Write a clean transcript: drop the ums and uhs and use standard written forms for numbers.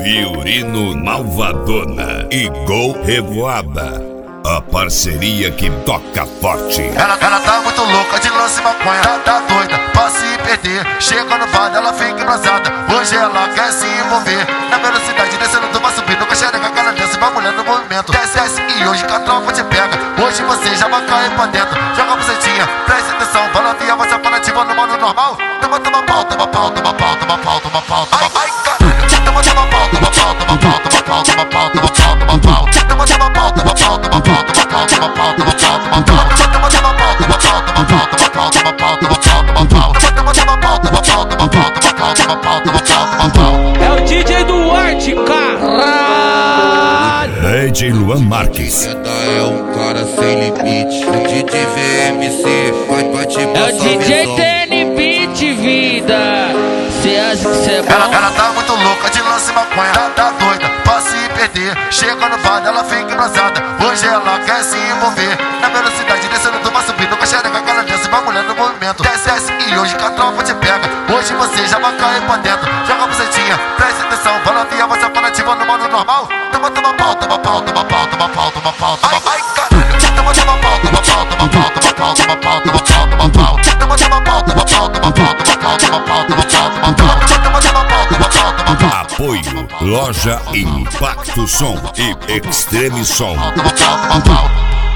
Fiorino Malvadona e Gol Revoada. A parceria que toca forte. Ela tá muito louca de lance maconha, tá doida pra se perder. Chega no bar, ela fica embrasada. Hoje ela quer se envolver. Na velocidade, descendo do bar, subindo com a xereca canadense, vai mulher no movimento. Desce e hoje que a tropa te pega. Hoje você já vai cair pra dentro. Joga a bucetinha, presta atenção. Balanceia, você panativa no modo normal. Toma pau, toma pau, toma pau, toma pau, toma pau. Ai, caralho. Toma pau, toma pau, toma pau, toma pau, toma pau, toma pau, toma pau. Toma pau, toma pau, toma pau. É o DJ Duarte, caralho. DJ Luan Marques. É cara sem limite. O DJ VMC vai te passar. É o DJ TN Beat, vida. Cê acha que cê é bom? Ela tá muito louca de lance maconha, tá doida pra se perder. Chega no bar, ela fica embrasada. Hoje ela quer se envolver. Na velocidade, descendo do bar, subindo com a xereca canadense, vai mulher no movimento. Desce e hoje que a tropa te pega. Hoje você já vai cair pra dentro. Joga a bucetinha, presta atenção. Balanceia, você panativa no modo normal. Toma pau, toma pau, toma pau, toma pau, toma pau. Ai, caralho. Toma pau, toma pau, toma pau, toma pau, toma pau, toma pau, toma pau. Toma pau, toma pau, toma pau, toma pau, toma pau, toma pau. Apoio Loja Impacto Som e Extreme Som. Toma pau.